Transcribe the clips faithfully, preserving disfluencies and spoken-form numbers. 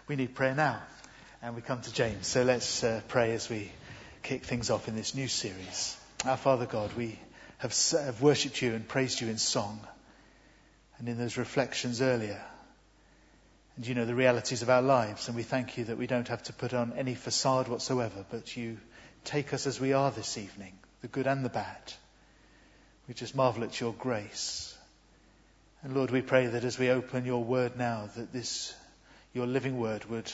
we need prayer now. And we come to James. So let's uh, pray as we kick things off in this new series. Our Father God, we have, have worshipped you and praised you in song and in those reflections earlier. And you know the realities of our lives. And we thank you that we don't have to put on any facade whatsoever, but you take us as we are this evening, the good and the bad. We just marvel at your grace. And Lord, we pray that as we open your word now, that this, your living word would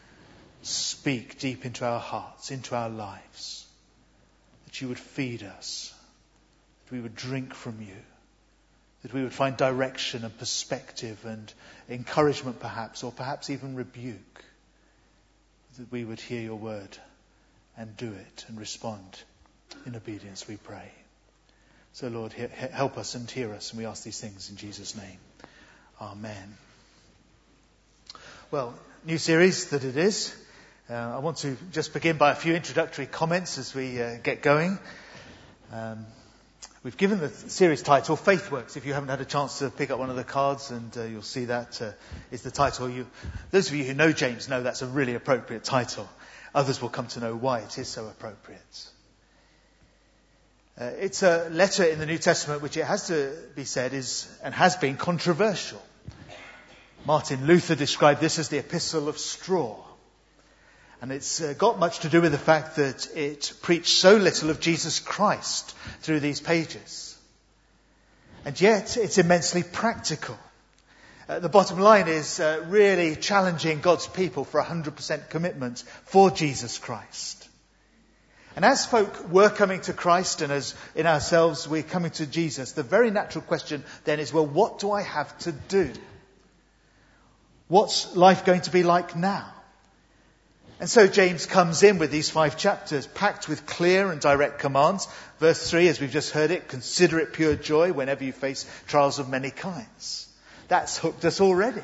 speak deep into our hearts, into our lives. That you would feed us. That we would drink from you. That we would find direction and perspective and encouragement perhaps, or perhaps even rebuke. That we would hear your word and do it and respond in obedience, we pray. So Lord, he- help us and hear us, and we ask these things in Jesus' name. Amen. Well, new series that it is. Uh, I want to just begin by a few introductory comments as we uh, get going. Um, we've given the series title Faith Works. If you haven't had a chance to pick up one of the cards, and uh, you'll see that uh, is the title. You, those of you who know James know that's a really appropriate title. Others will come to know why it is so appropriate. Uh, it's a letter in the New Testament which, it has to be said, is and has been controversial. Martin Luther described this as the epistle of straw. And it's uh, got much to do with the fact that it preached so little of Jesus Christ through these pages. And yet it's immensely practical. Uh, the bottom line is uh, really challenging God's people for one hundred percent commitment for Jesus Christ. And as folk were coming to Christ, and as in ourselves we're coming to Jesus, the very natural question then is, well, what do I have to do? What's life going to be like now? And so James comes in with these five chapters packed with clear and direct commands. Verse three, as we've just heard it, consider it pure joy whenever you face trials of many kinds. That's hooked us already.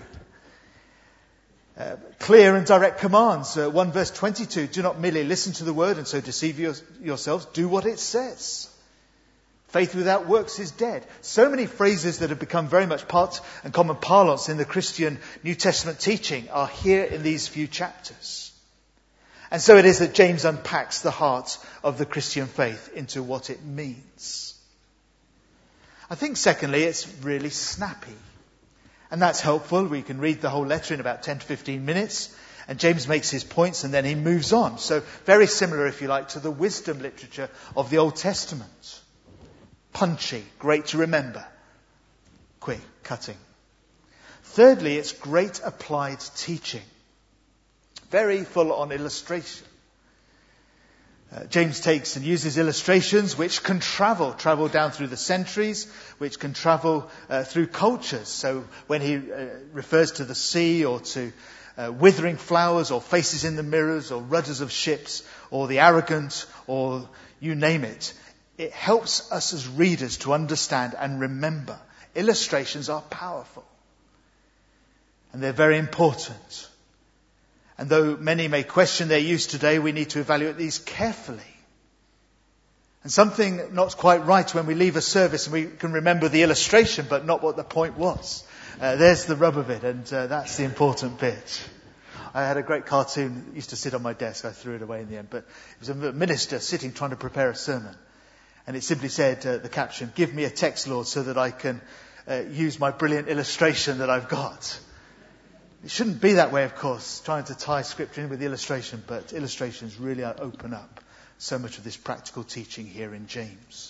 Uh, clear and direct commands. Uh, one verse twenty-two, do not merely listen to the word and so deceive your, yourselves. Do what it says. Faith without works is dead. So many phrases that have become very much part and common parlance in the Christian New Testament teaching are here in these few chapters. And so it is that James unpacks the heart of the Christian faith into what it means. I think secondly, it's really snappy. And that's helpful. We can read the whole letter in about ten to fifteen minutes. And James makes his points and then he moves on. So very similar, if you like, to the wisdom literature of the Old Testament. Punchy, great to remember. Quick, cutting. Thirdly, it's great applied teaching. Very full on illustration. Uh, James takes and uses illustrations which can travel, travel down through the centuries, which can travel uh, through cultures. So when he uh, refers to the sea or to uh, withering flowers or faces in the mirrors or rudders of ships or the arrogant or you name it, it helps us as readers to understand and remember. Illustrations are powerful. And they're very important. And though many may question their use today, we need to evaluate these carefully. And something not quite right when we leave a service and we can remember the illustration but not what the point was. Uh, there's the rub of it, and uh, that's the important bit. I had a great cartoon that used to sit on my desk. I threw it away in the end. But it was a minister sitting trying to prepare a sermon. And it simply said, uh, the caption, give me a text, Lord, so that I can uh, use my brilliant illustration that I've got. It shouldn't be that way, of course, trying to tie scripture in with illustration, but illustrations really open up so much of this practical teaching here in James.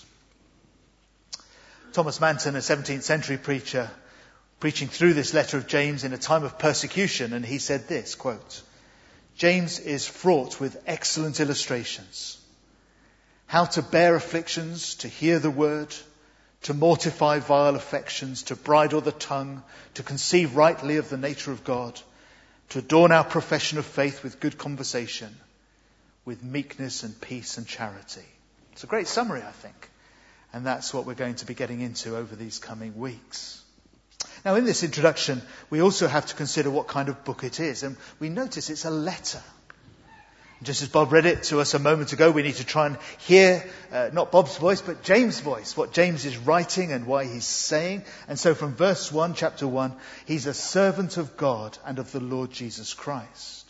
Thomas Manton, a seventeenth century preacher, preaching through this letter of James in a time of persecution, and he said this, quote, James is fraught with excellent illustrations. How to bear afflictions, to hear the word, to mortify vile affections, to bridle the tongue, to conceive rightly of the nature of God, to adorn our profession of faith with good conversation, with meekness and peace and charity. It's a great summary, I think. And that's what we're going to be getting into over these coming weeks. Now, in this introduction, we also have to consider what kind of book it is. And we notice it's a letter. Just as Bob read it to us a moment ago, we need to try and hear, uh, not Bob's voice, but James' voice, what James is writing and why he's saying. And so from verse one, chapter one, he's a servant of God and of the Lord Jesus Christ.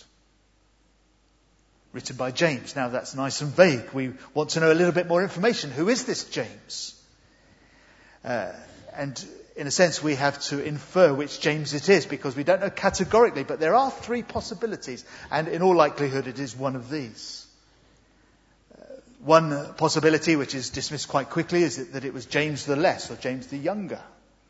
Written by James. Now that's nice and vague. We want to know a little bit more information. Who is this James? Uh, and in a sense, we have to infer which James it is, because we don't know categorically, but there are three possibilities, and in all likelihood it is one of these. Uh, one possibility, which is dismissed quite quickly, is that, that it was James the Less, or James the Younger.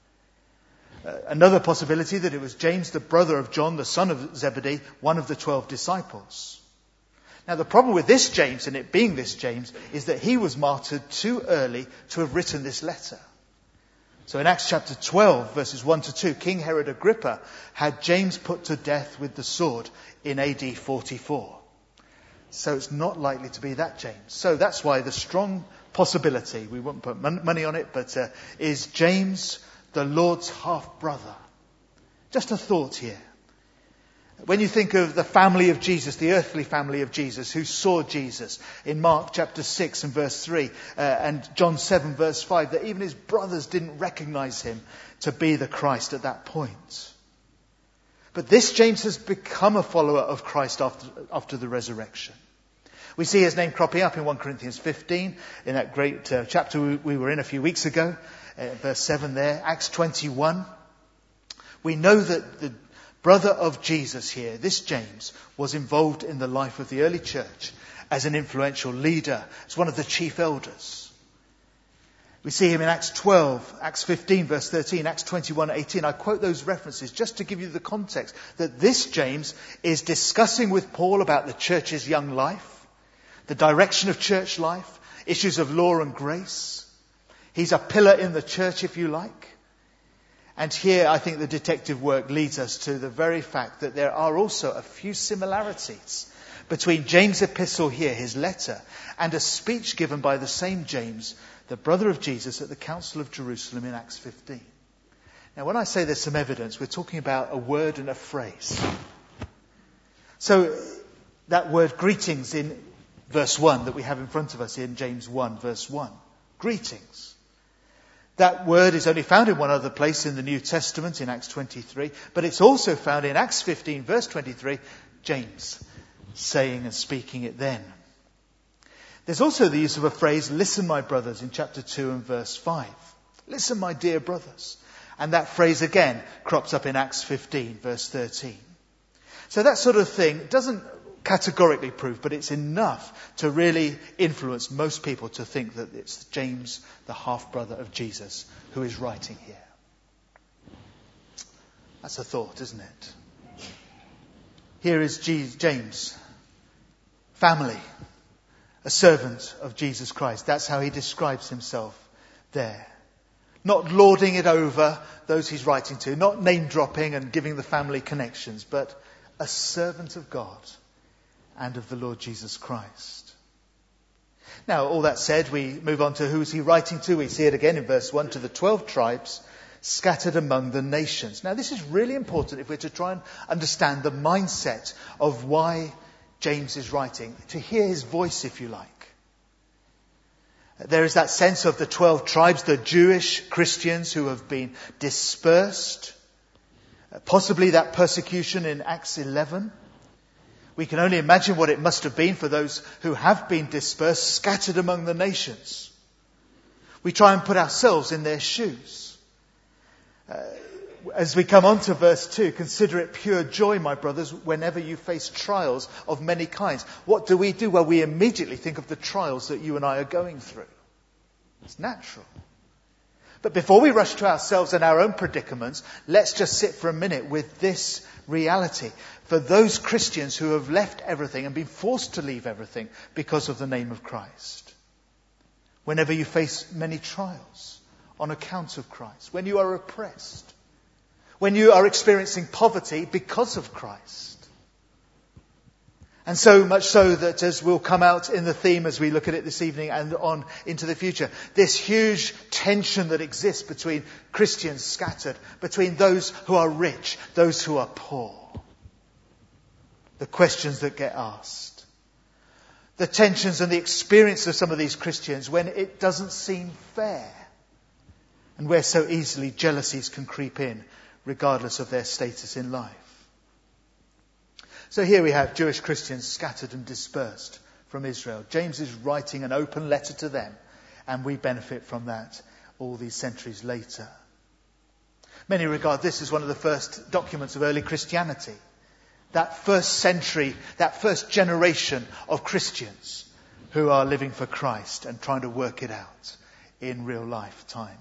Uh, another possibility, that it was James, the brother of John, the son of Zebedee, one of the twelve disciples. Now the problem with this James, and it being this James, is that he was martyred too early to have written this letter. So in Acts chapter twelve, verses one to two, King Herod Agrippa had James put to death with the sword in A D forty-four. So it's not likely to be that James. So that's why the strong possibility, we won't put money on it, but uh, is James, the Lord's half-brother. Just a thought here. When you think of the family of Jesus, the earthly family of Jesus, who saw Jesus in Mark chapter six and verse three, uh, and John seven verse five, that even his brothers didn't recognize him to be the Christ at that point. But this James has become a follower of Christ after, after the resurrection. We see his name cropping up in First Corinthians fifteen, in that great uh, chapter we, we were in a few weeks ago, uh, verse seven there, Acts twenty-one. We know that the brother of Jesus here, this James, was involved in the life of the early church as an influential leader, as one of the chief elders. We see him in Acts twelve, Acts fifteen, verse thirteen, Acts twenty-one, eighteen. I quote those references just to give you the context that this James is discussing with Paul about the church's young life, the direction of church life, issues of law and grace. He's a pillar in the church, if you like. And here I think the detective work leads us to the very fact that there are also a few similarities between James' epistle here, his letter, and a speech given by the same James, the brother of Jesus, at the Council of Jerusalem in Acts fifteen. Now when I say there's some evidence, we're talking about a word and a phrase. So that word greetings in verse one that we have in front of us in James one, verse one. Greetings. That word is only found in one other place in the New Testament, in Acts twenty-three, but it's also found in Acts fifteen, verse twenty-three, James saying and speaking it then. There's also the use of a phrase, listen my brothers, in chapter two and verse five. Listen my dear brothers. And that phrase again crops up in Acts fifteen, verse thirteen. So that sort of thing doesn't categorically prove, but it's enough to really influence most people to think that it's James, the half-brother of Jesus, who is writing here. That's a thought, isn't it? Here is James, family, a servant of Jesus Christ. That's how he describes himself there. Not lording it over those he's writing to, not name-dropping and giving the family connections, but a servant of God and of the Lord Jesus Christ. Now, all that said, we move on to who is he writing to. We see it again in verse one, to the twelve tribes scattered among the nations. Now, this is really important if we're to try and understand the mindset of why James is writing, to hear his voice, if you like. There is that sense of the twelve tribes, the Jewish Christians who have been dispersed, possibly that persecution in Acts eleven. We can only imagine what it must have been for those who have been dispersed, scattered among the nations. We try and put ourselves in their shoes. Uh, as we come on to verse two, consider it pure joy, my brothers, whenever you face trials of many kinds. What do we do? Well, we immediately think of the trials that you and I are going through. It's natural. But before we rush to ourselves and our own predicaments, let's just sit for a minute with this reality. For those Christians who have left everything and been forced to leave everything because of the name of Christ. Whenever you face many trials on account of Christ. When you are oppressed. When you are experiencing poverty because of Christ. And so much so that, as will come out in the theme as we look at it this evening and on into the future, this huge tension that exists between Christians scattered, between those who are rich, those who are poor. The questions that get asked. the tensions and the experience of some of these Christians when it doesn't seem fair, and where so easily jealousies can creep in regardless of their status in life. So here we have Jewish Christians scattered and dispersed from Israel. James is writing an open letter to them, and we benefit from that all these centuries later. Many regard this as one of the first documents of early Christianity. That first century, that first generation of Christians who are living for Christ and trying to work it out in real life time.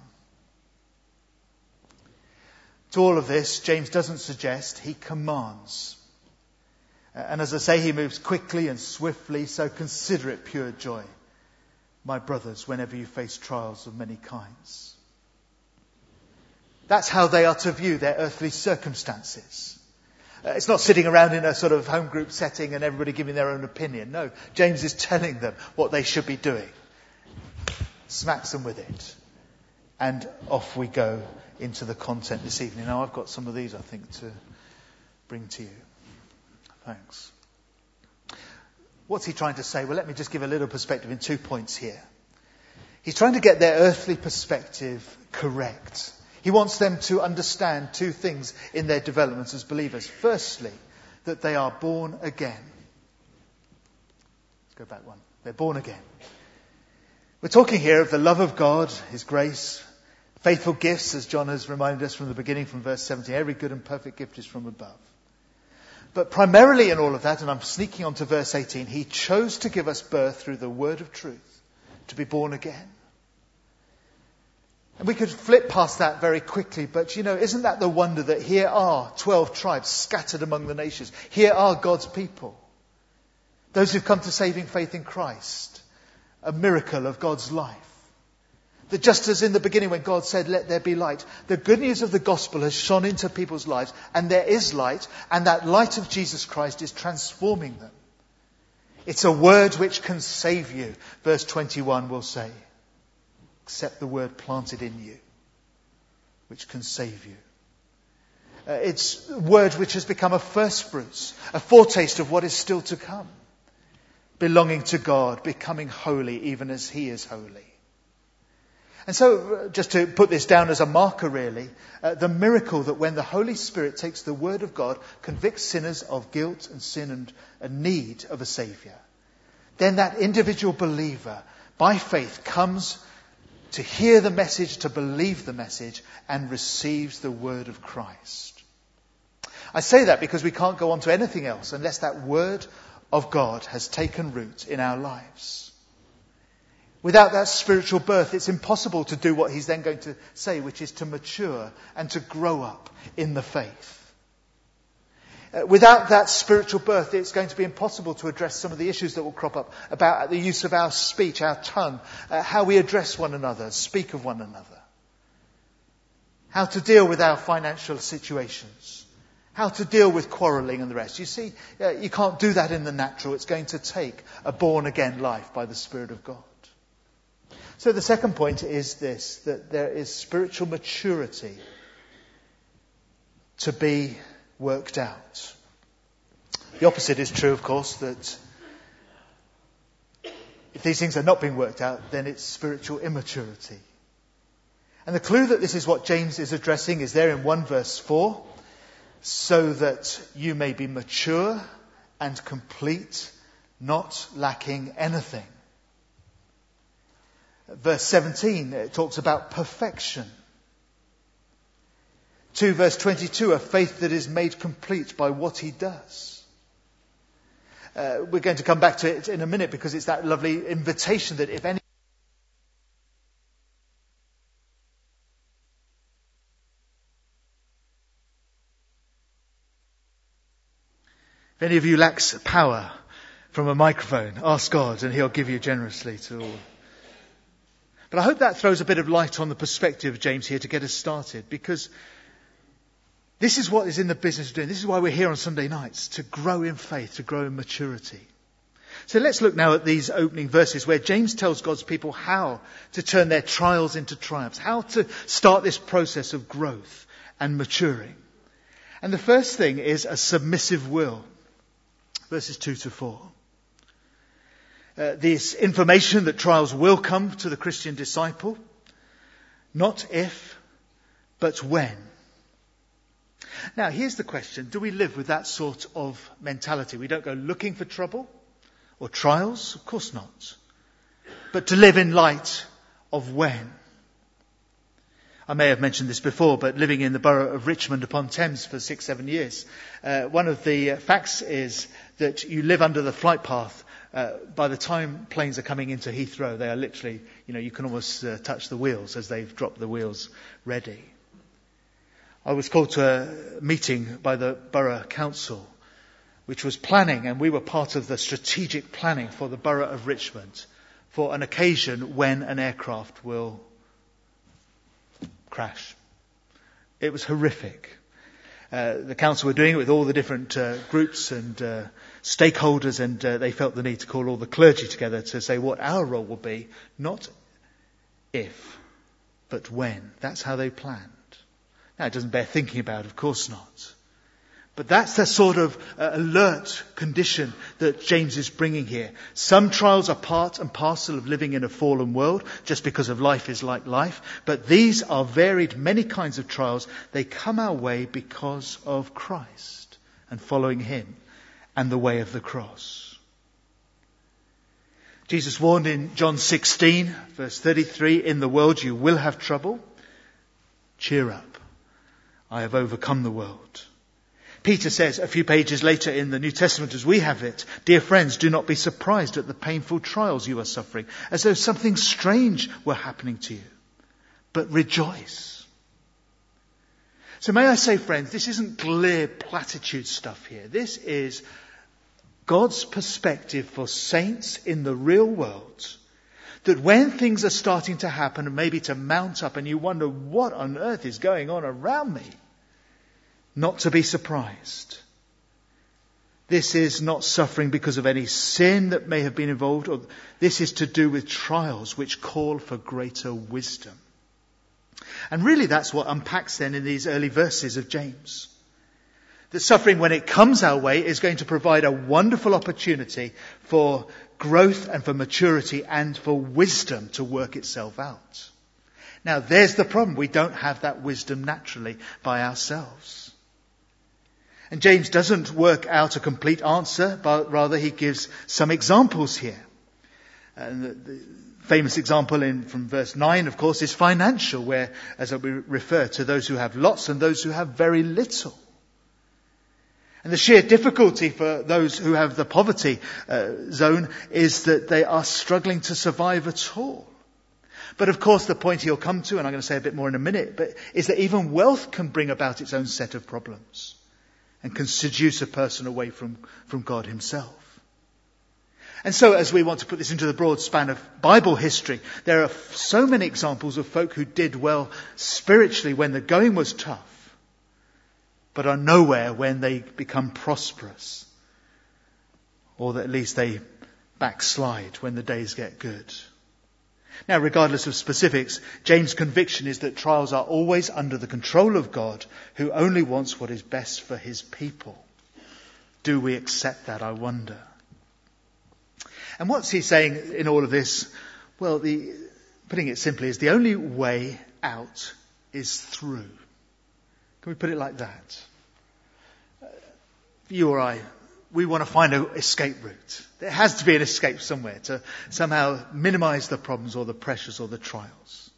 To all of this, James doesn't suggest, he commands. And as I say, he moves quickly and swiftly, so consider it pure joy, my brothers, whenever you face trials of many kinds. That's how they are to view their earthly circumstances. Uh, it's not sitting around in a sort of home group setting and everybody giving their own opinion. No, James is telling them what they should be doing. Smacks them with it. And off we go into the content this evening. Now I've got some of these, I think, to bring to you. Thanks. What's he trying to say? Well, let me just give a little perspective in two points here. He's trying to get their earthly perspective correct. He wants them to understand two things in their development as believers. Firstly, that they are born again. Let's go back one. They're born again. We're talking here of the love of God, His grace, faithful gifts, as John has reminded us from the beginning, from verse seventeen. Every good and perfect gift is from above. But primarily in all of that, and I'm sneaking on to verse eighteen, He chose to give us birth through the word of truth, to be born again. And we could flip past that very quickly, but you know, isn't that the wonder that here are twelve tribes scattered among the nations? Here are God's people. Those who've come to saving faith in Christ. A miracle of God's life. That just as in the beginning when God said, let there be light, the good news of the gospel has shone into people's lives, and there is light, and that light of Jesus Christ is transforming them. It's a word which can save you, verse twenty-one will say. Except the word planted in you, which can save you. Uh, it's a word which has become a first fruits, a foretaste of what is still to come. Belonging to God, becoming holy even as He is holy. And so, just to put this down as a marker really, uh, the miracle that when the Holy Spirit takes the Word of God, convicts sinners of guilt and sin and a need of a Saviour, then that individual believer, by faith, comes to hear the message, to believe the message, and receives the word of Christ. I say that because we can't go on to anything else unless that word of God has taken root in our lives. Without that spiritual birth, it's impossible to do what he's then going to say, which is to mature and to grow up in the faith. Uh, without that spiritual birth, it's going to be impossible to address some of the issues that will crop up about the use of our speech, our tongue, uh, how we address one another, speak of one another. How to deal with our financial situations. How to deal with quarrelling and the rest. You see, uh, you can't do that in the natural. It's going to take a born-again life by the Spirit of God. So the second point is this, that there is spiritual maturity to be worked out. The opposite is true, of course, that if these things are not being worked out, then it's spiritual immaturity. And the clue that this is what James is addressing is there in one verse four, so that you may be mature and complete, not lacking anything. Verse seventeen, it talks about perfection. two verse twenty-two, a faith that is made complete by what he does. Uh, we're going to come back to it in a minute because it's that lovely invitation that if any if any of you lacks power from a microphone, ask God and he'll give you generously to all. But I hope that throws a bit of light on the perspective of James here to get us started, because this is what is in the business of doing. This is why we're here on Sunday nights, to grow in faith, to grow in maturity. So let's look now at these opening verses where James tells God's people how to turn their trials into triumphs, how to start this process of growth and maturing. And the first thing is a submissive will. Verses two to four. uh, this information that trials will come to the Christian disciple. Not if, but when. Now, here's the question. Do we live with that sort of mentality? We don't go looking for trouble or trials? Of course not. But to live in light of when. I may have mentioned this before, but living in the borough of Richmond upon Thames for six, seven years, uh, one of the uh, facts is that you live under the flight path. Uh, by the time planes are coming into Heathrow, they are literally, you know, you can almost uh, touch the wheels as they've dropped the wheels ready. I was called to a meeting by the Borough Council, which was planning, and we were part of the strategic planning for the Borough of Richmond for an occasion when an aircraft will crash. It was horrific. Uh, the council were doing it with all the different uh, groups and uh, stakeholders, and uh, they felt the need to call all the clergy together to say what our role will be, not if, but when. That's how they planned. Now, it doesn't bear thinking about, of course not. But that's the sort of uh, alert condition that James is bringing here. Some trials are part and parcel of living in a fallen world, just because of life is like life. But these are varied, many kinds of trials. They come our way because of Christ and following him and the way of the cross. Jesus warned in John sixteen, verse thirty-three, in the world you will have trouble. Cheer up. I have overcome the world. Peter says a few pages later in the New Testament as we have it, dear friends, do not be surprised at the painful trials you are suffering, as though something strange were happening to you, but rejoice. So may I say, friends, this isn't glib platitude stuff here. This is God's perspective for saints in the real world, that when things are starting to happen and maybe to mount up and you wonder what on earth is going on around me, not to be surprised. This is not suffering because of any sin that may have been involved, or this is to do with trials which call for greater wisdom. And really that's what unpacks then in these early verses of James. That suffering, when it comes our way, is going to provide a wonderful opportunity for growth and for maturity and for wisdom to work itself out. Now there's the problem. We don't have that wisdom naturally by ourselves. And James doesn't work out a complete answer, but rather he gives some examples here. And the, the famous example in from verse nine, of course, is financial, where, as we refer to those who have lots and those who have very little. And the sheer difficulty for those who have the poverty uh, zone is that they are struggling to survive at all. But of course, the point he'll come to, and I'm going to say a bit more in a minute, but is that even wealth can bring about its own set of problems and can seduce a person away from, from God himself. And so as we want to put this into the broad span of Bible history, there are so many examples of folk who did well spiritually when the going was tough, but are nowhere when they become prosperous, or that at least they backslide when the days get good. Now, regardless of specifics, James' conviction is that trials are always under the control of God, who only wants what is best for his people. Do we accept that, I wonder? And what's he saying in all of this? Well, the, putting it simply, is the only way out is through. Can we put it like that? You or I, we want to find an escape route. There has to be an escape somewhere to somehow minimize the problems or the pressures or the trials.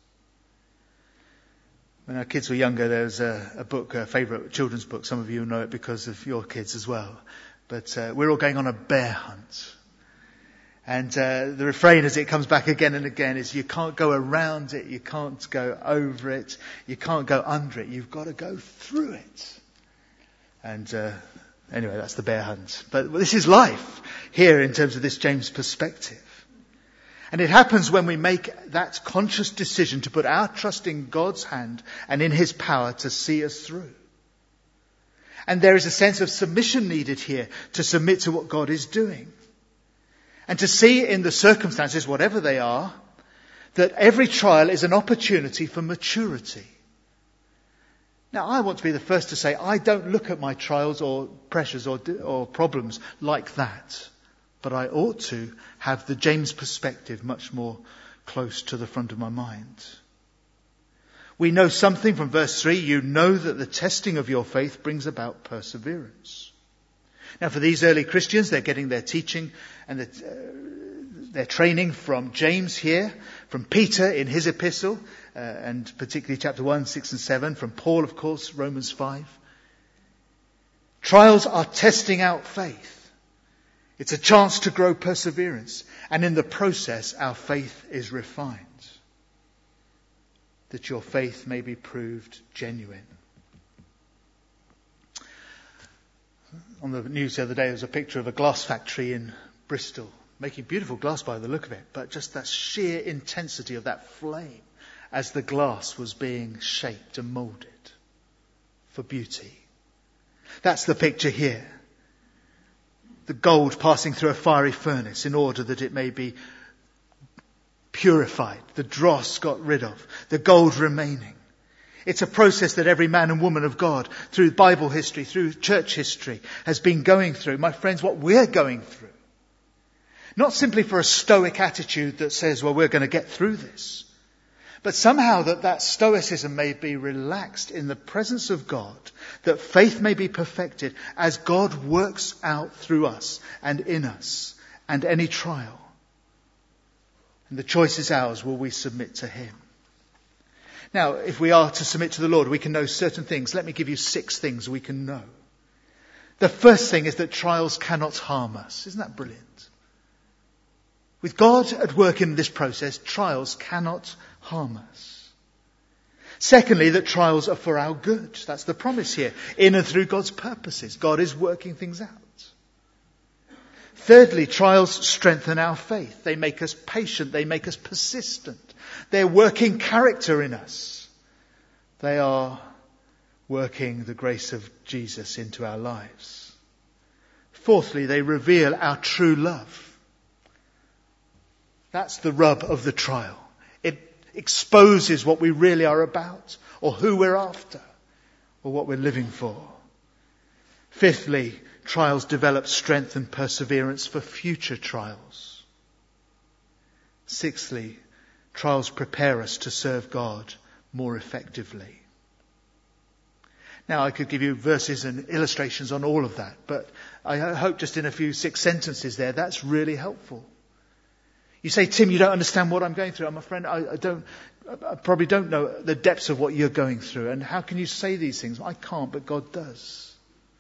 When our kids were younger, there was a, a book, a favourite children's book. Some of you know it because of your kids as well. But uh, we're all going on a bear hunt. And uh, the refrain as it comes back again and again is you can't go around it, you can't go over it, you can't go under it, you've got to go through it. And uh, anyway, that's the bear hunt. But this is life here in terms of this James perspective. And it happens when we make that conscious decision to put our trust in God's hand and in his power to see us through. And there is a sense of submission needed here to submit to what God is doing. And to see in the circumstances, whatever they are, that every trial is an opportunity for maturity. Now, I want to be the first to say, I don't look at my trials or pressures or, or problems like that. but I ought to have the James perspective much more close to the front of my mind. We know something from verse three. You know that the testing of your faith brings about perseverance. Now, for these early Christians, they're getting their teaching and the, uh, their training from James here, from Peter in his epistle, uh, and particularly chapter one, six and seven, from Paul, of course, Romans five. Trials are testing out faith. It's a chance to grow perseverance. And in the process, our faith is refined, that your faith may be proved genuine. On the news the other day, there was a picture of a glass factory in Bristol, making beautiful glass by the look of it, but just that sheer intensity of that flame as the glass was being shaped and moulded for beauty. That's the picture here. The gold passing through a fiery furnace in order that it may be purified, the dross got rid of, the gold remaining. It's a process that every man and woman of God, through Bible history, through church history, has been going through. My friends, what we're going through. Not simply for a stoic attitude that says, well, we're going to get through this. But somehow that that stoicism may be relaxed in the presence of God, that faith may be perfected as God works out through us and in us and any trial. And the choice is ours, will we submit to Him? Now, if we are to submit to the Lord, we can know certain things. Let me give you six things we can know. The first thing is that trials cannot harm us. Isn't that brilliant? With God at work in this process, trials cannot harm us. Secondly, that trials are for our good. That's the promise here. In and through God's purposes. God is working things out. Thirdly, trials strengthen our faith. They make us patient. They make us persistent. They're working character in us. They are working the grace of Jesus into our lives. Fourthly, they reveal our true love. That's the rub of the trial. It exposes what we really are about, or who we're after, or what we're living for. Fifthly, trials develop strength and perseverance for future trials. Sixthly, trials prepare us to serve God more effectively. Now, I could give you verses and illustrations on all of that, but I hope just in a few six sentences there, that's really helpful. You say, Tim, you don't understand what I'm going through. I'm a friend. I, I don't, I probably don't know the depths of what you're going through. And how can you say these things? I can't, but God does.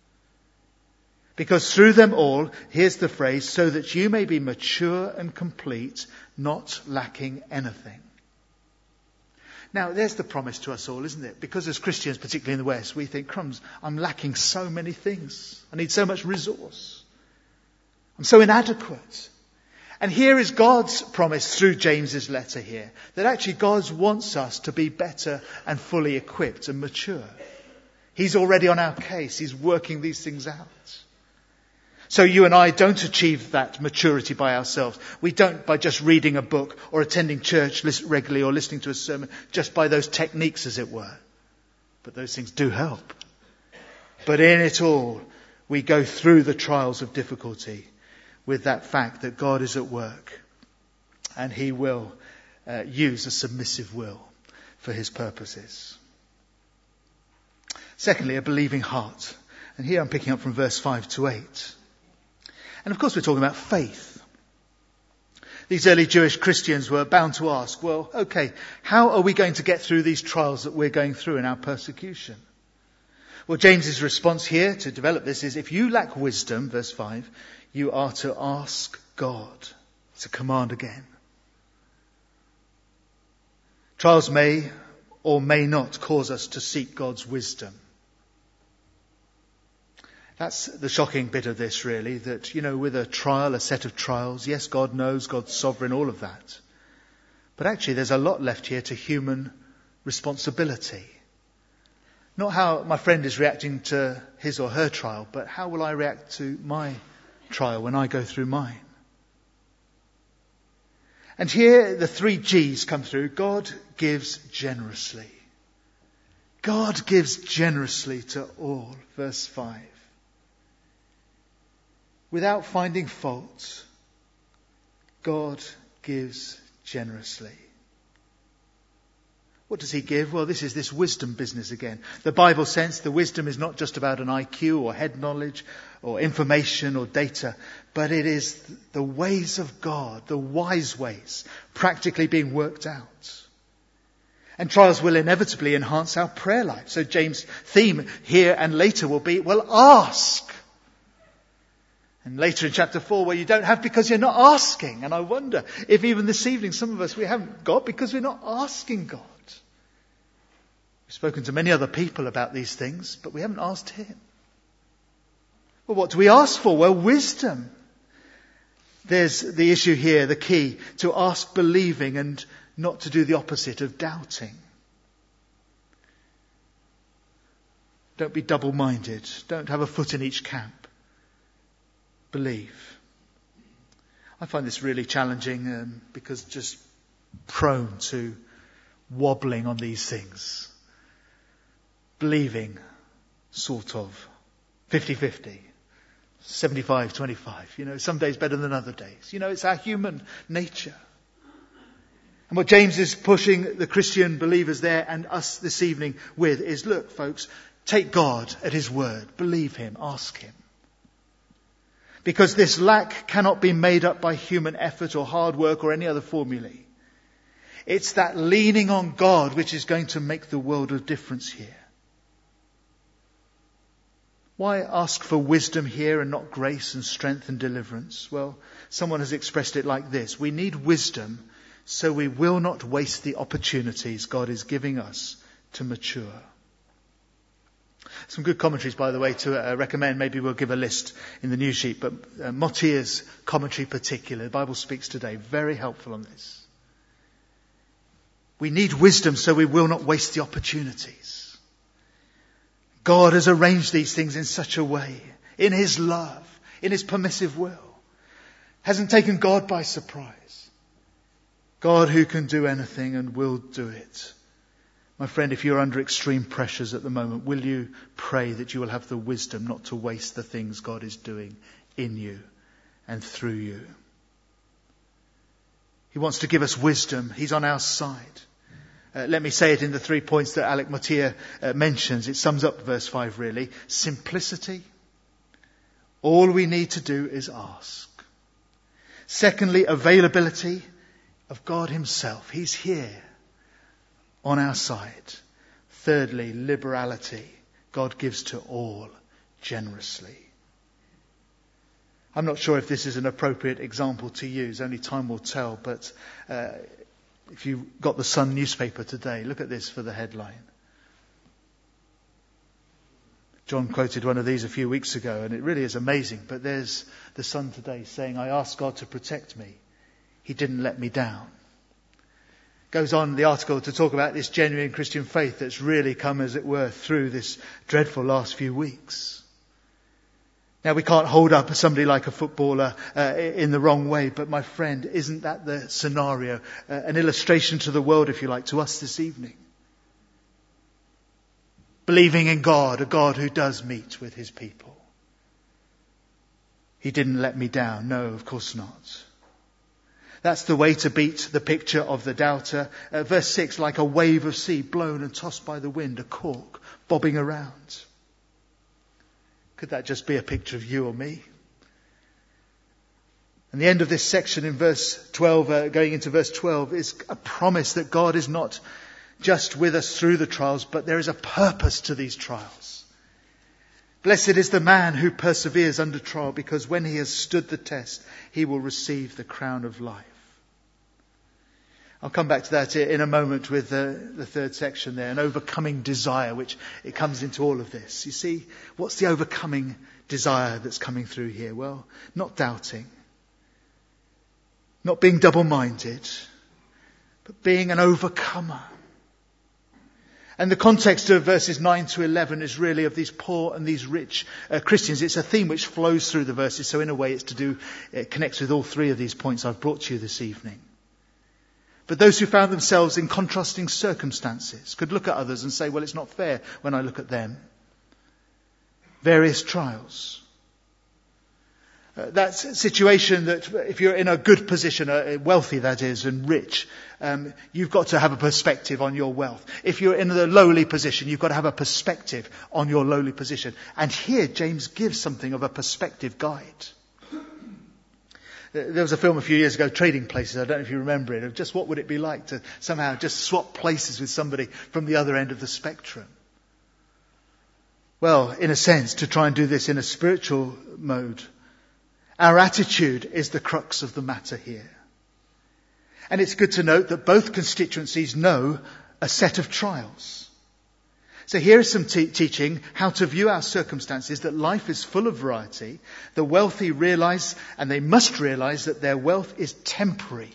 Because through them all, here's the phrase, so that you may be mature and complete, not lacking anything. Now, there's the promise to us all, isn't it? Because as Christians, particularly in the West, we think, crumbs, I'm lacking so many things. I need so much resource. I'm so inadequate. And here is God's promise through James's letter here, that actually God wants us to be better and fully equipped and mature. He's already on our case. He's working these things out. So you and I don't achieve that maturity by ourselves. We don't by just reading a book or attending church regularly or listening to a sermon, just by those techniques, as it were. But those things do help. But in it all, we go through the trials of difficulty with that fact that God is at work and He will uh, use a submissive will for His purposes. Secondly, a believing heart. And here I'm picking up from verse five to eight. And of course we're talking about faith. These early Jewish Christians were bound to ask, well, okay, how are we going to get through these trials that we're going through in our persecution? Well, James's response here to develop this is, if you lack wisdom, verse five, you are to ask God. It's a command again. Trials may or may not cause us to seek God's wisdom. That's the shocking bit of this, really, that, you know, with a trial, a set of trials, yes, God knows, God's sovereign, all of that. But actually, there's a lot left here to human responsibility. Not how my friend is reacting to his or her trial, but how will I react to my trial when I go through mine? And here the three G's come through. God gives generously. God gives generously to all. Verse five. Without finding fault, God gives generously. What does he give? Well, this is this wisdom business again. The Bible sense, the wisdom is not just about an I Q or head knowledge or information or data, but it is the ways of God, the wise ways, practically being worked out. And trials will inevitably enhance our prayer life. So James' theme here and later will be, well, ask. And later in chapter four, well, you don't have because you're not asking. And I wonder if even this evening, some of us, we haven't got because we're not asking God. We've spoken to many other people about these things, but we haven't asked him. Well, what do we ask for? Well, wisdom. There's the issue here, the key, to ask believing and not to do the opposite of doubting. Don't be double-minded. Don't have a foot in each camp. Believe. I find this really challenging um, because just prone to wobbling on these things. Believing, sort of, fifty-fifty, seventy-five twenty-five. You know, some days better than other days. You know, it's our human nature. And what James is pushing the Christian believers there and us this evening with is, look, folks, take God at his word. Believe him. Ask him. Because this lack cannot be made up by human effort or hard work or any other formulae. It's that leaning on God which is going to make the world of difference here. Why ask for wisdom here and not grace and strength and deliverance? Well, someone has expressed it like this. We need wisdom so we will not waste the opportunities God is giving us to mature. Some good commentaries, by the way, to uh, recommend. Maybe we'll give a list in the news sheet. But uh, Motier's commentary particular, the Bible Speaks Today, very helpful on this. We need wisdom so we will not waste the opportunities. God has arranged these things in such a way, in his love, in his permissive will. Hasn't taken God by surprise. God who can do anything and will do it. My friend, if you're under extreme pressures at the moment, will you pray that you will have the wisdom not to waste the things God is doing in you and through you? He wants to give us wisdom. He's on our side. Uh, let me say it in the three points that Alec Mottier uh, mentions. It sums up verse five really. Simplicity. All we need to do is ask. Secondly, availability of God himself. He's here on our side. Thirdly, liberality. God gives to all generously. I'm not sure if this is an appropriate example to use. Only time will tell. But uh, if you got the Sun newspaper today, look at this for the headline. John quoted one of these a few weeks ago, and it really is amazing. But there's the Sun today saying, I asked God to protect me. He didn't let me down. Goes on the article to talk about this genuine Christian faith that's really come, as it were, through this dreadful last few weeks. Now, we can't hold up somebody like a footballer uh, in the wrong way, but my friend, isn't that the scenario? Uh, an illustration to the world, if you like, to us this evening. Believing in God, a God who does meet with his people. He didn't let me down. No, of course not. That's the way to beat the picture of the doubter. Uh, verse six, like a wave of sea blown and tossed by the wind, a cork bobbing around. Could that just be a picture of you or me? And the end of this section in verse twelve, uh, going into verse twelve, is a promise that God is not just with us through the trials, but there is a purpose to these trials. Blessed is the man who perseveres under trial, because when he has stood the test, he will receive the crown of life. I'll come back to that in a moment with the, the third section there, an overcoming desire, which it comes into all of this. You see, what's the overcoming desire that's coming through here? Well, not doubting, not being double-minded, but being an overcomer. And the context of verses nine to eleven is really of these poor and these rich uh, Christians. It's a theme which flows through the verses. So in a way it's to do, it connects with all three of these points I've brought to you this evening. But those who found themselves in contrasting circumstances could look at others and say, well, it's not fair when I look at them. Various trials. Uh, that situation that if you're in a good position, uh, wealthy that is, and rich, um, you've got to have a perspective on your wealth. If you're in the lowly position, you've got to have a perspective on your lowly position. And here James gives something of a perspective guide. There was a film a few years ago, Trading Places. I don't know if you remember it. Of just what would it be like to somehow just swap places with somebody from the other end of the spectrum. Well, in a sense, to try and do this in a spiritual mode, our attitude is the crux of the matter here. And it's good to note that both constituencies know a set of trials. So here is some te- teaching how to view our circumstances, that life is full of variety. The wealthy realize, and they must realize, that their wealth is temporary.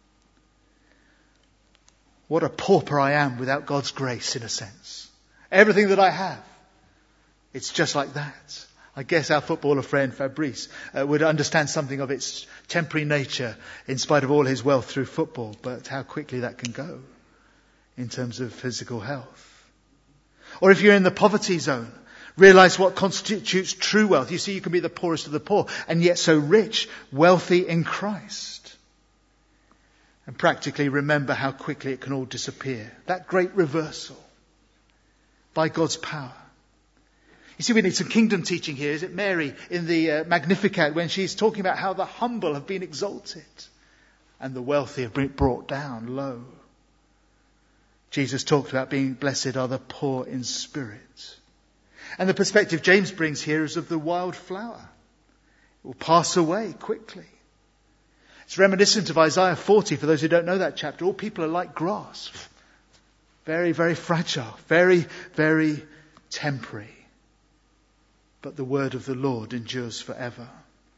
What a pauper I am without God's grace, in a sense. Everything that I have, it's just like that. I guess our footballer friend Fabrice uh, would understand something of its temporary nature in spite of all his wealth through football, but how quickly that can go in terms of physical health. Or if you're in the poverty zone, realize what constitutes true wealth. You see, you can be the poorest of the poor and yet so rich, wealthy in Christ. And practically remember how quickly it can all disappear. That great reversal by God's power. You see, we need some kingdom teaching here. Is it Mary in the uh, Magnificat when she's talking about how the humble have been exalted and the wealthy have been brought down low? Jesus talked about being blessed are the poor in spirit. And the perspective James brings here is of the wild flower. It will pass away quickly. It's reminiscent of Isaiah forty, for those who don't know that chapter. All people are like grass. Very, very fragile. Very, very temporary. But the word of the Lord endures forever.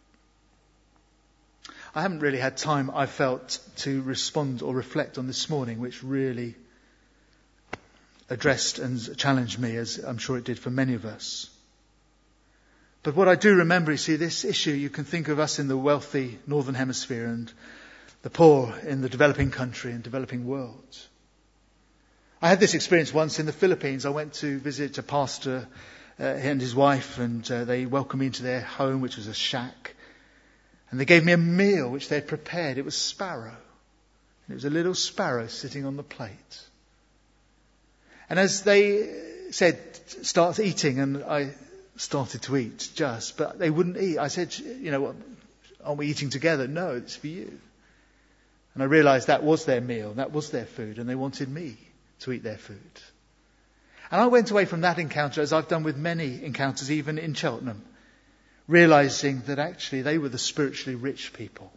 I haven't really had time, I felt, to respond or reflect on this morning, which really addressed and challenged me, as I'm sure it did for many of us. But what I do remember is, see, this issue, you can think of us in the wealthy northern hemisphere and the poor in the developing country and developing world. I had this experience once in the Philippines. I went to visit a pastor uh, and his wife, and uh, they welcomed me into their home, which was a shack. And they gave me a meal which they had prepared. It was sparrow. And it was a little sparrow sitting on the plate. And as they said, start eating, and I started to eat just, but they wouldn't eat. I said, you know, aren't we eating together? No, it's for you. And I realized that was their meal, that was their food, and they wanted me to eat their food. And I went away from that encounter, as I've done with many encounters, even in Cheltenham, realizing that actually they were the spiritually rich people.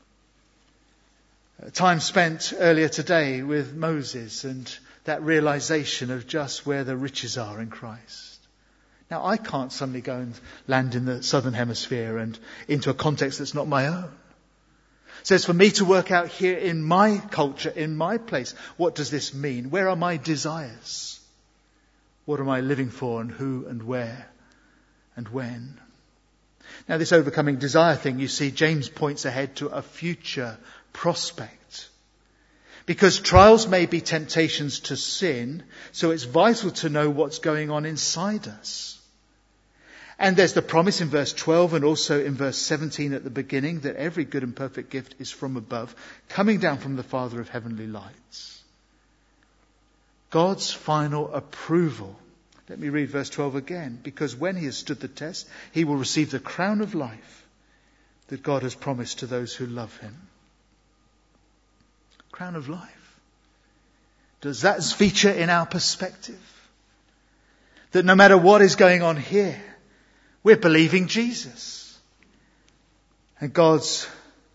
Time spent earlier today with Moses and that realization of just where the riches are in Christ. Now, I can't suddenly go and land in the southern hemisphere and into a context that's not my own. So it's for me to work out here in my culture, in my place, what does this mean? Where are my desires? What am I living for, and who and where and when? Now, this overcoming desire thing, you see, James points ahead to a future prospect. Because trials may be temptations to sin, so it's vital to know what's going on inside us. And there's the promise in verse twelve and also in verse seventeen at the beginning that every good and perfect gift is from above, coming down from the Father of heavenly lights. God's final approval. Let me read verse twelve again. Because when he has stood the test, he will receive the crown of life that God has promised to those who love him. Crown of life. Does that feature in our perspective? That no matter what is going on here, we're believing Jesus. And God's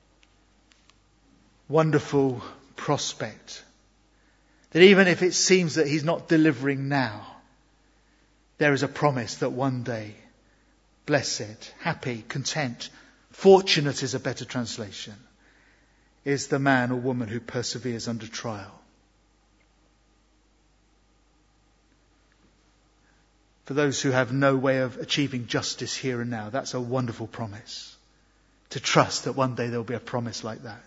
wonderful prospect. That even if it seems that he's not delivering now, there is a promise that one day, blessed, happy, content, fortunate is a better translation, is the man or woman who perseveres under trial. For those who have no way of achieving justice here and now, that's a wonderful promise. To trust that one day there will be a promise like that.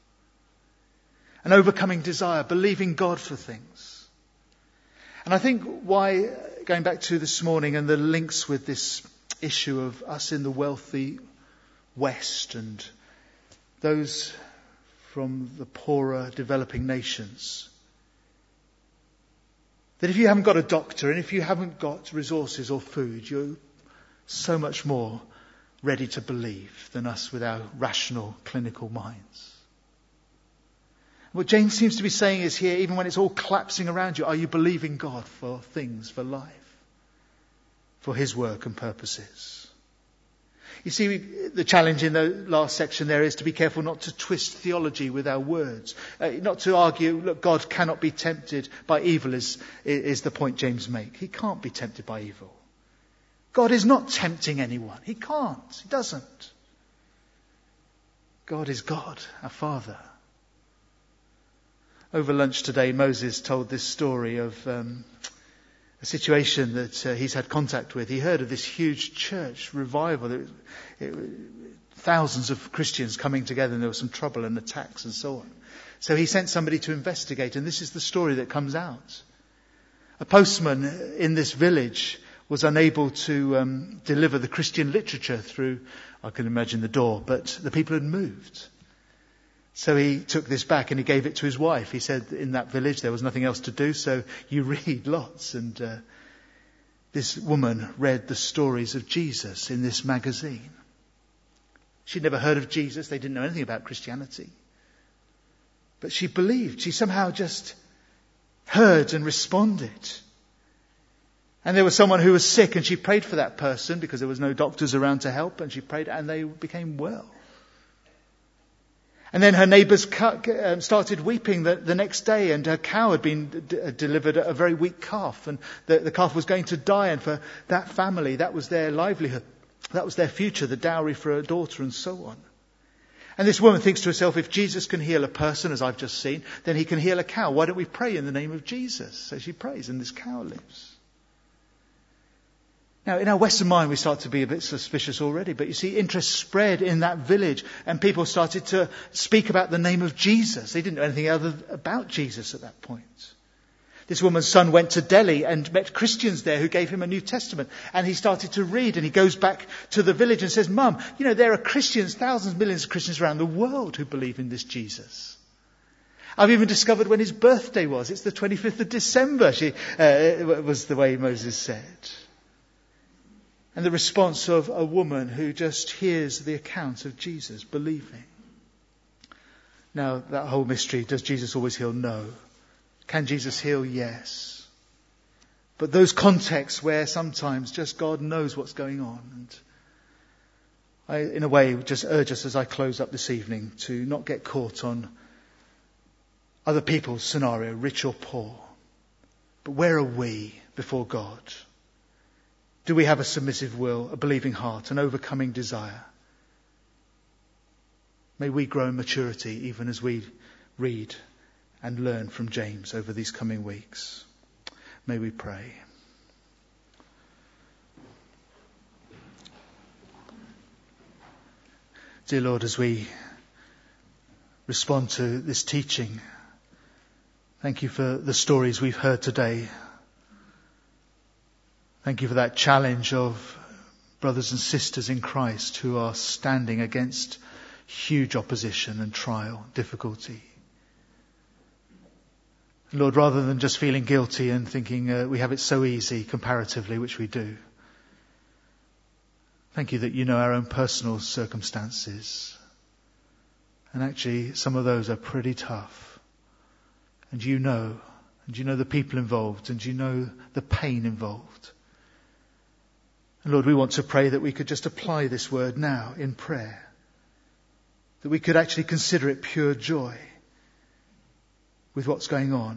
An overcoming desire, believing God for things. And I think why, going back to this morning and the links with this issue of us in the wealthy West and those from the poorer developing nations. That if you haven't got a doctor and if you haven't got resources or food, you're so much more ready to believe than us with our rational clinical minds. What James seems to be saying is here, even when it's all collapsing around you, are you believing God for things, for life, for his work and purposes? You see, the challenge in the last section there is to be careful not to twist theology with our words. Uh, not to argue, look, God cannot be tempted by evil is, is the point James makes. He can't be tempted by evil. God is not tempting anyone. He can't. He doesn't. God is God, our Father. Over lunch today, Moses told this story of um, a situation that uh, he's had contact with. He heard of this huge church revival. It, it, thousands of Christians coming together, and there was some trouble and attacks and so on. So he sent somebody to investigate, and this is the story that comes out. A postman in this village was unable to um, deliver the Christian literature through, I can imagine, the door, but the people had moved. So he took this back and he gave it to his wife. He said in that village there was nothing else to do, so you read lots. And uh, this woman read the stories of Jesus in this magazine. She'd never heard of Jesus. They didn't know anything about Christianity. But she believed. She somehow just heard and responded. And there was someone who was sick and she prayed for that person because there was no doctors around to help, and she prayed and they became well. And then her neighbours started weeping the, the next day, and her cow had been d- delivered a very weak calf, and the, the calf was going to die, and for that family, that was their livelihood. That was their future, the dowry for a daughter and so on. And this woman thinks to herself, if Jesus can heal a person, as I've just seen, then he can heal a cow. Why don't we pray in the name of Jesus? So she prays and this cow lives. Now, in our Western mind, we start to be a bit suspicious already. But you see, interest spread in that village and people started to speak about the name of Jesus. They didn't know anything other about Jesus at that point. This woman's son went to Delhi and met Christians there who gave him a New Testament. And he started to read, and he goes back to the village and says, Mum, you know, there are Christians, thousands, millions of Christians around the world who believe in this Jesus. I've even discovered when his birthday was. It's the twenty-fifth of December, she, uh, was the way Moses said. And the response of a woman who just hears the account of Jesus believing. Now, that whole mystery, does Jesus always heal? No. Can Jesus heal? Yes. But those contexts where sometimes just God knows what's going on. And I, in a way, just urge us as I close up this evening to not get caught on other people's scenario, rich or poor. But where are we before God? Do we have a submissive will, a believing heart, an overcoming desire? May we grow in maturity even as we read and learn from James over these coming weeks. May we pray. Dear Lord, as we respond to this teaching, thank you for the stories we've heard today. Thank you for that challenge of brothers and sisters in Christ who are standing against huge opposition and trial, difficulty. Lord, rather than just feeling guilty and thinking uh, we have it so easy comparatively, which we do, thank you that you know our own personal circumstances. And actually, some of those are pretty tough. And you know, and you know the people involved, and you know the pain involved. And Lord, we want to pray that we could just apply this word now in prayer. That we could actually consider it pure joy with what's going on.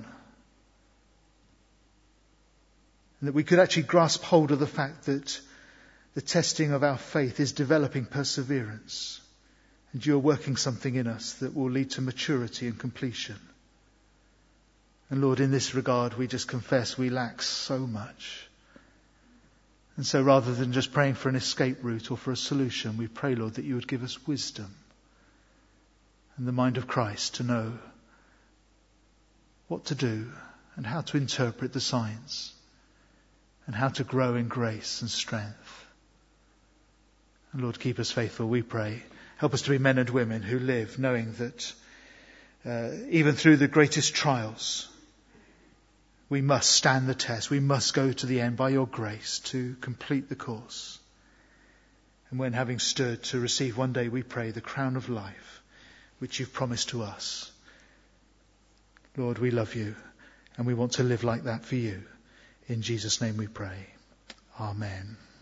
And that we could actually grasp hold of the fact that the testing of our faith is developing perseverance. And you're working something in us that will lead to maturity and completion. And Lord, in this regard, we just confess we lack so much. And so rather than just praying for an escape route or for a solution, we pray, Lord, that you would give us wisdom and the mind of Christ to know what to do and how to interpret the signs and how to grow in grace and strength. And Lord, keep us faithful, we pray. Help us to be men and women who live knowing that uh, even through the greatest trials, we must stand the test. We must go to the end by your grace to complete the course. And when having stood to receive one day, we pray, the crown of life, which you've promised to us. Lord, we love you and we want to live like that for you. In Jesus' name we pray. Amen.